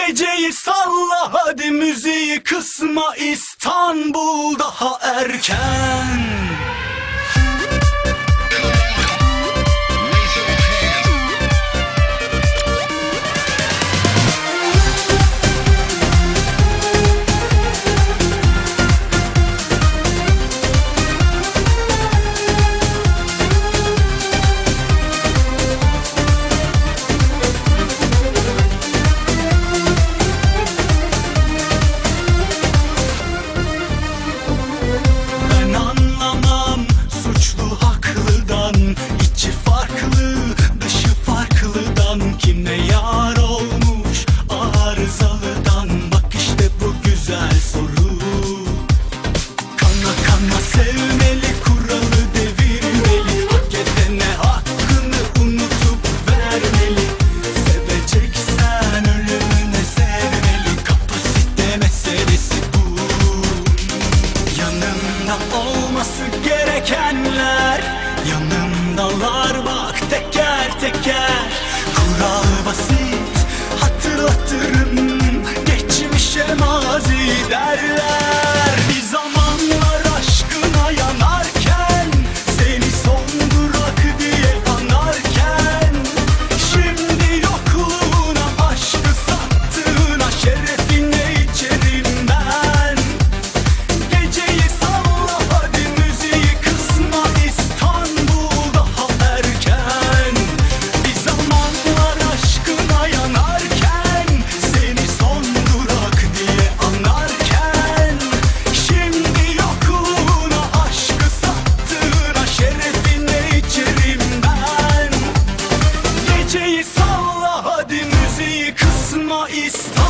Geceyi salla hadi, müziği kısma, İstanbul daha erken. İçi farklı, dışı farklıdan, kime yar olmuş arızalıdan? Bak işte bu güzel soru. Kana kana sevmeli, kuralı devirmeli, hak edene hakkını unutup vermeli. Seveceksen ölümüne sevmeli, kapasite meselesi bu. Yanında olması gerekenler yanımdalar bak, teker teker. Kural basit, hatırlatırım, geçmişe mazi derler. Bir zamanlar aşkına yanarken, seni son durak diye anarken, şimdi yokluğuna, aşkı sattığına, şerefine içerim ben. Geceyi salla hadi, müziği kısma, İstanbul daha erken. Bir zamanlar aşkına yanarken, seni son durak diye anarken, şimdi yokluğuna, aşkı sattığına, şerefine içerim ben. Geceyi salla hadi, müziği kısma, İstanbul